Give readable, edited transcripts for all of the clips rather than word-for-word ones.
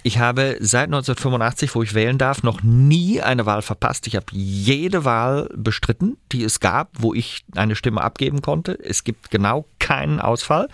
Ich habe seit 1985, wo ich wählen darf, noch nie eine Wahl verpasst. Ich habe jede Wahl bestritten, die es gab, wo ich eine Stimme abgeben konnte. Es gibt genau keinen Ausfall.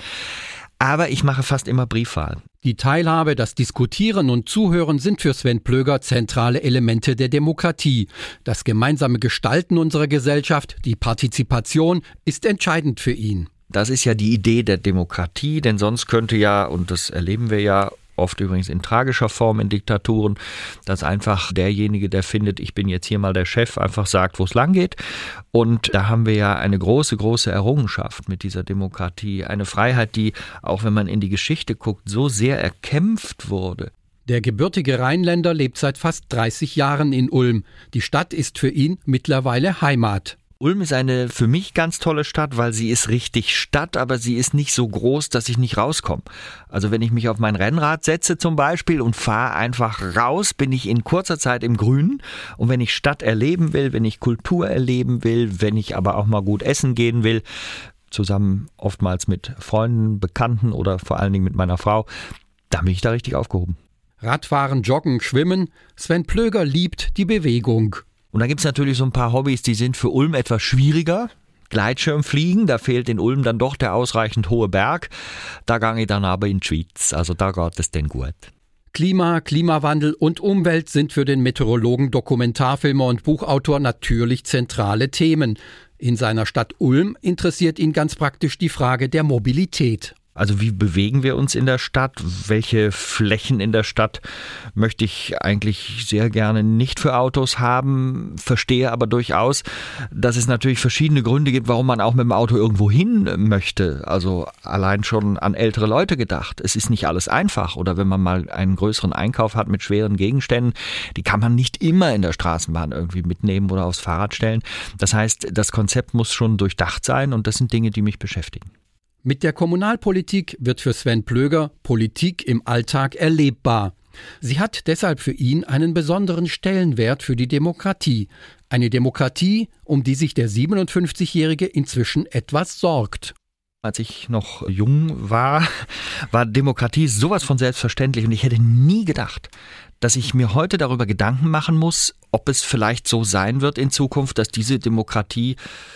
Aber ich mache fast immer Briefwahl. Die Teilhabe, das Diskutieren und Zuhören sind für Sven Plöger zentrale Elemente der Demokratie. Das gemeinsame Gestalten unserer Gesellschaft, die Partizipation, ist entscheidend für ihn. Das ist ja die Idee der Demokratie, denn sonst könnte ja, und das erleben wir ja oft übrigens in tragischer Form in Diktaturen, dass einfach derjenige, der findet, ich bin jetzt hier mal der Chef, einfach sagt, wo es lang geht. Und da haben wir ja eine große, große Errungenschaft mit dieser Demokratie. Eine Freiheit, die, auch wenn man in die Geschichte guckt, so sehr erkämpft wurde. Der gebürtige Rheinländer lebt seit fast 30 Jahren in Ulm. Die Stadt ist für ihn mittlerweile Heimat. Ulm ist eine für mich ganz tolle Stadt, weil sie ist richtig Stadt, aber sie ist nicht so groß, dass ich nicht rauskomme. Also wenn ich mich auf mein Rennrad setze zum Beispiel und fahre einfach raus, bin ich in kurzer Zeit im Grünen. Und wenn ich Stadt erleben will, wenn ich Kultur erleben will, wenn ich aber auch mal gut essen gehen will, zusammen oftmals mit Freunden, Bekannten oder vor allen Dingen mit meiner Frau, dann bin ich da richtig aufgehoben. Radfahren, Joggen, Schwimmen. Sven Plöger liebt die Bewegung. Und da gibt es natürlich so ein paar Hobbys, die sind für Ulm etwas schwieriger. Gleitschirmfliegen, da fehlt in Ulm dann doch der ausreichend hohe Berg. Da gehe ich dann aber in die Schweiz, also da geht es denn gut. Klima, Klimawandel und Umwelt sind für den Meteorologen, Dokumentarfilmer und Buchautor natürlich zentrale Themen. In seiner Stadt Ulm interessiert ihn ganz praktisch die Frage der Mobilität. Also wie bewegen wir uns in der Stadt? Welche Flächen in der Stadt möchte ich eigentlich sehr gerne nicht für Autos haben? Verstehe aber durchaus, dass es natürlich verschiedene Gründe gibt, warum man auch mit dem Auto irgendwo hin möchte. Also allein schon an ältere Leute gedacht. Es ist nicht alles einfach. Oder wenn man mal einen größeren Einkauf hat mit schweren Gegenständen, die kann man nicht immer in der Straßenbahn irgendwie mitnehmen oder aufs Fahrrad stellen. Das heißt, das Konzept muss schon durchdacht sein und das sind Dinge, die mich beschäftigen. Mit der Kommunalpolitik wird für Sven Plöger Politik im Alltag erlebbar. Sie hat deshalb für ihn einen besonderen Stellenwert für die Demokratie. Eine Demokratie, um die sich der 57-Jährige inzwischen etwas sorgt. Als ich noch jung war Demokratie sowas von selbstverständlich und ich hätte nie gedacht, dass ich mir heute darüber Gedanken machen muss, ob es vielleicht so sein wird in Zukunft, dass diese Demokratie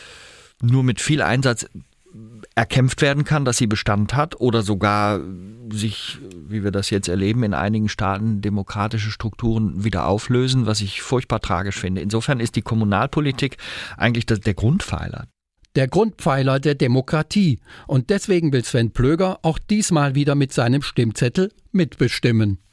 nur mit viel Einsatz erkämpft werden kann, dass sie Bestand hat oder sogar sich, wie wir das jetzt erleben, in einigen Staaten demokratische Strukturen wieder auflösen, was ich furchtbar tragisch finde. Insofern ist die Kommunalpolitik eigentlich der Grundpfeiler. Der Grundpfeiler der Demokratie. Und deswegen will Sven Plöger auch diesmal wieder mit seinem Stimmzettel mitbestimmen.